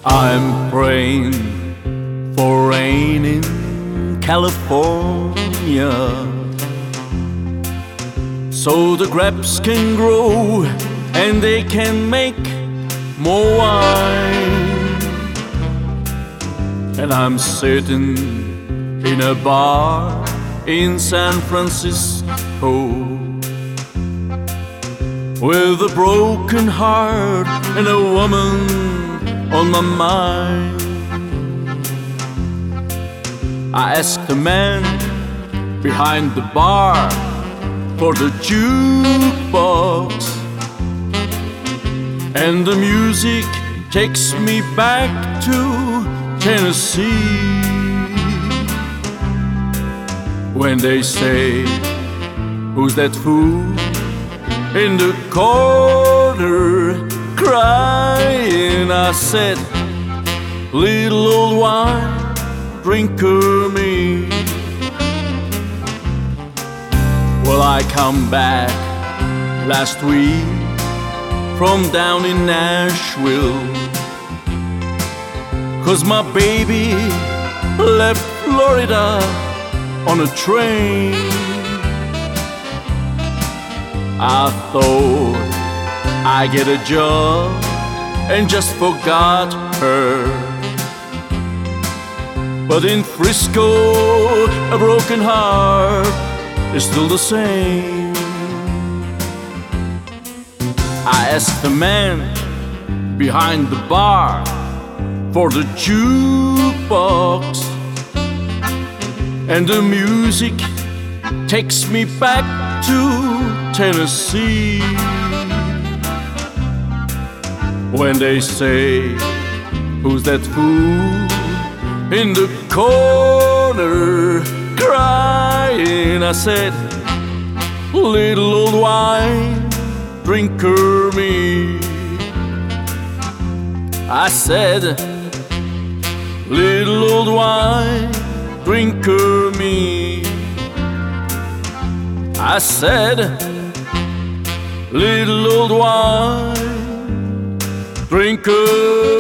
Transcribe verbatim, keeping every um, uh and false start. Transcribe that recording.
I'm praying for rain in California, so the grapes can grow and they can make more wine. And I'm sitting in a bar in San Francisco with a broken heart and a woman on my mind. I asked the man behind the bar for the jukebox, and the music takes me back to Tennessee. When they say, "Who's that fool in the corner crying?" I said, "Little old wine drinker me." Well, I come back last week from down in Nashville, 'cause my baby left Florida on a train. I thought I'd get a job and just forgot her, but in Frisco a broken heart is still the same. I asked the man behind the bar for the jukebox, and the music takes me back to Tennessee. When they say, "Who's that fool in the corner crying?" I said, "Little old wine drinker me." I said, "Little old wine drinker me." I said, "Little old wine drinker